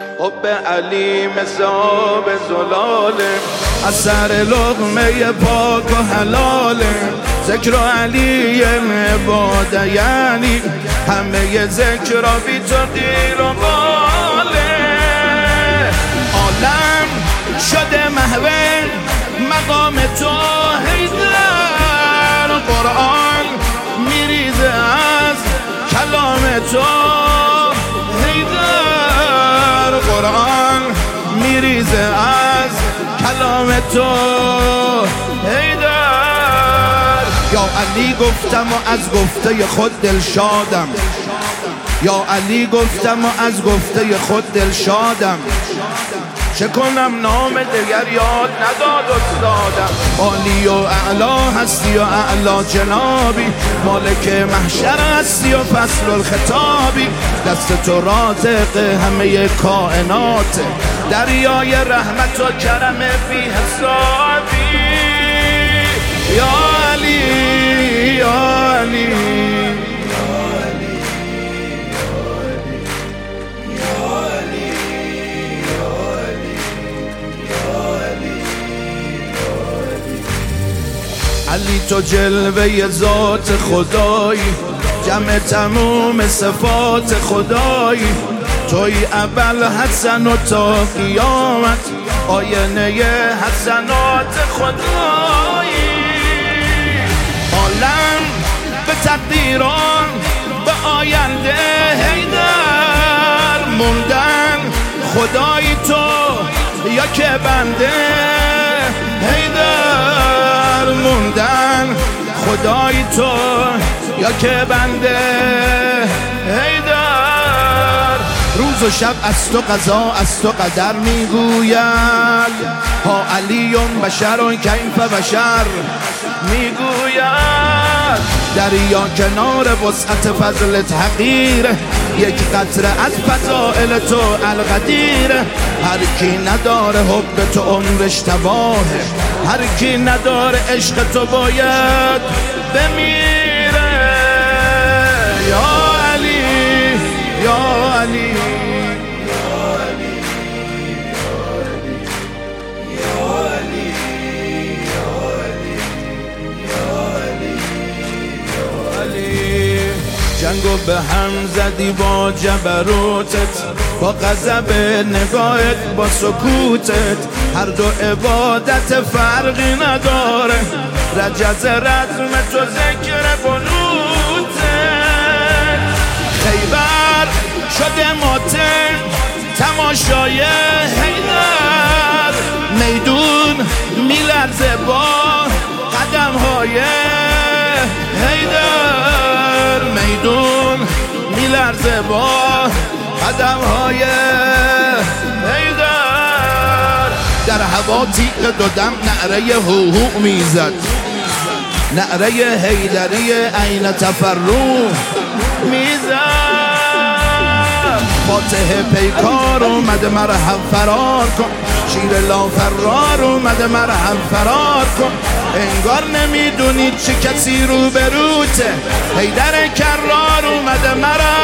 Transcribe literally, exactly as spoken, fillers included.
حب علی مثل آب زلاله، از سر لقمه پاک و حلاله. ذکر علی عباده یعنی همه ذکر بی تو غیر و باله. عالم شده محو مقام تو حیدر، قرآن میریزه از کلام تو حیدر، قرآن میریزه از کلام تو حیدر. یا علی گفتم و از گفته خود دل شادم، یا علی گفتم و از گفته خود دل شادم. چه کنم نام دیگر یاد نداد استادم. عالی و اعلا هستی و اعلا جنابی، مالک محشر هستی و فصل الخطابی. دست تو رازق همه کائنات، دریای رحمت و کرم بی حسابی. یا علی یا علی علی تو جلوه ذات خدایی، جمع تموم صفات خدایی. توی اول حسن و تا قیامت آینه حسنات خدایی. عالم به تقدیران به آینده حیدر موندن، خدایی تو یا که بنده حیدر موندن، خدایی تو یا که بنده حیدر. روز و شب از تو قضا از تو قدر میگوید، ها علیون بشرون کیف بشر میگوید. دریا کنار وسعت فضلت حقیر، یک قطره از فضائل تو القدیر. هر کی نداره حب تو عمرش تباهه، هر کی نداره عشق تو باید بمیره. یا علی یا علی جنگو به هم زدی با جبروتت، با غضب نگاهت با سکوتت. هر دو عبادت فرقی نداره، رجز رزم تو ذکر بنوتت. خیبر شده ماتم تماشای حیدر، میدون میلرزه با قدم های حیدر، میدون میلرزه با قدم های حیدر. در هوا تیغ دو دم نعره هوهو میزد، نعره حیدری عین تفرو میزد. فاتح پیکار اومده مرحب فرار کن، شیر لا فرار اومده مرحب فرار کن. انگار نمیدونی چه کسی رو بروته، حیدر کرار اومده مرحب